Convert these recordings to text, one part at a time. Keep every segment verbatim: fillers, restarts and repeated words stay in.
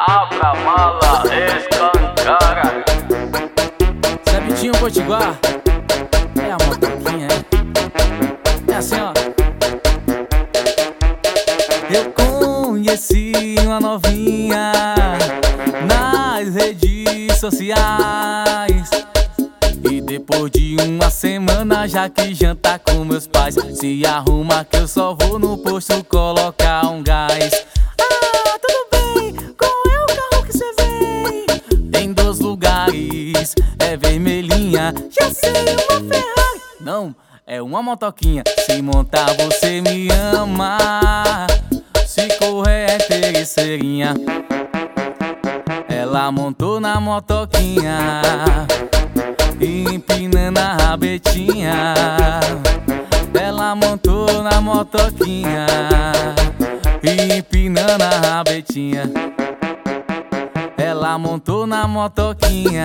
Abra a mala, escancara. Zé Vitinho Potiguar. É a motoquinha, é? É assim, ó. Eu conheci uma novinha nas redes sociais, e depois de uma semana já que jantar com meus pais, se arruma que eu só vou no posto colocar um gás. Ah, tudo bem, qual é o carro que cê vem? Tem dois lugares, é vermelhinha, já sei, uma Ferrari. Não, é uma motoquinha. Se montar você me ama, se correr é interesseirinha. Ela montou na motoquinha, empinando a rabetinha. Ela montou na motoquinha, empinando a rabetinha. Ela montou na motoquinha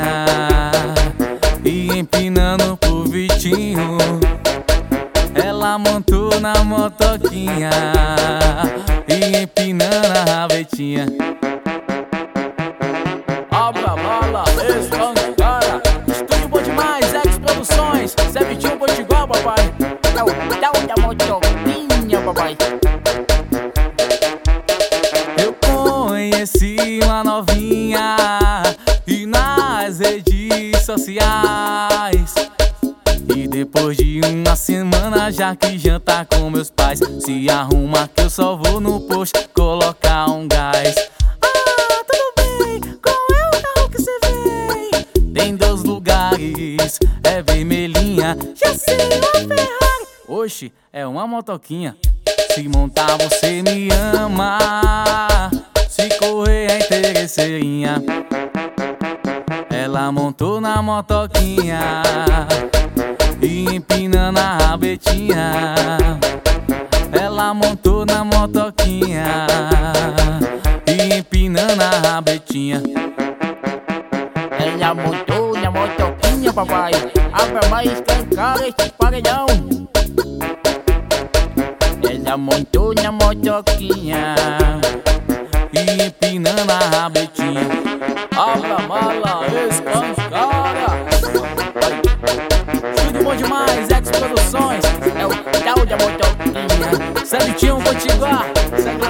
e empinando pro Vitinho. Ela montou na motoquinha e empinando a rabetinha. Abra a mala, escancara. Estúdio bom demais, X Produções. Zé Vitinho Potiguar, papai. É o tal da motoquinha, papai. Eu conheci uma novinha e nas redes sociais, e depois de uma semana já que jantar com meus pais, se arruma que eu só vou no posto colocar um gás. Ah, tudo bem, qual é o carro que cê vem? Tem dois lugares, é vermelhinha, já sei, uma Ferrari. Oxe, é uma motoquinha. Se montar você me ama, se correr é interesseirinha. Ela montou na motoquinha e empinando a rabetinha. Ela montou na motoquinha e empinando a rabetinha. Ela montou na motoquinha, papai. Abra mais, escancara esse paredão. Ela montou na motoquinha e empinando a rabetinha. Abra a mala, escancara. Tudo bom demais, X Produções. é o tal da motoquinha. Zé Vitinho Potiguar.